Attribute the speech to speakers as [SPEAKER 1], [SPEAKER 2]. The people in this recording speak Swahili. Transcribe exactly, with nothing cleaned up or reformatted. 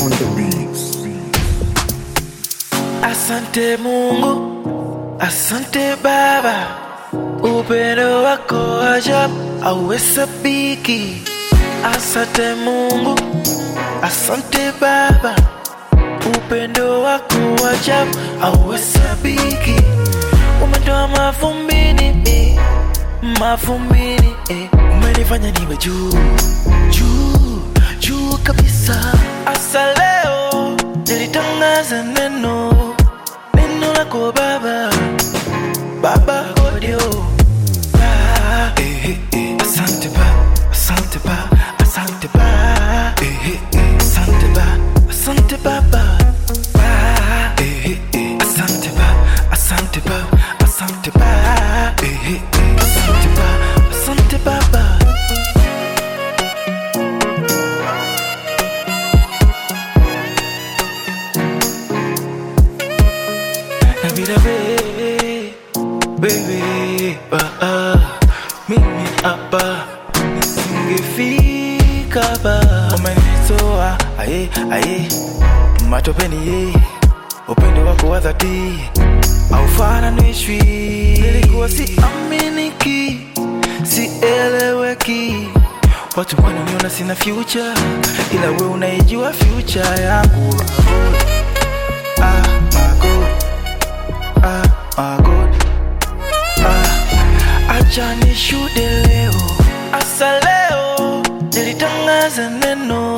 [SPEAKER 1] on the beats.
[SPEAKER 2] Asante Mungu, asante Baba, upendo wako ajabu hauhesabiki. Asante Mungu, asante Baba, upendo wako ajabu hauhesabiki. Umetoa mavumbini, eh, mavumbini, eh, umenifanya niwe juu, juu, juu kabisa. Asa leo nilitangaza neno, neno lako Baba, Baba audio. Ah, eh, eh, eh. Asante ba, asante ba, asante ba, eh, eh, eh. Asante ba, asante Baba. Ah, eh, eh, eh. Asante ba, asante ba, asante ba, eh, eh, eh. Asante ba, asante Baba. Nabida baby, baby, ah, ah, mimi hapa nisingefika hapa. Umenitoa aye aye matopeni ye, upendo wako wa dhati haufananishwi. Nilikuwa siaminiki, sieleweki, watu wananiona sina future, ila wewe unaijua future yangu. Ah, my God, ah, my God, ah, acha nishuhude leo. Asa leo nilitangaza neno,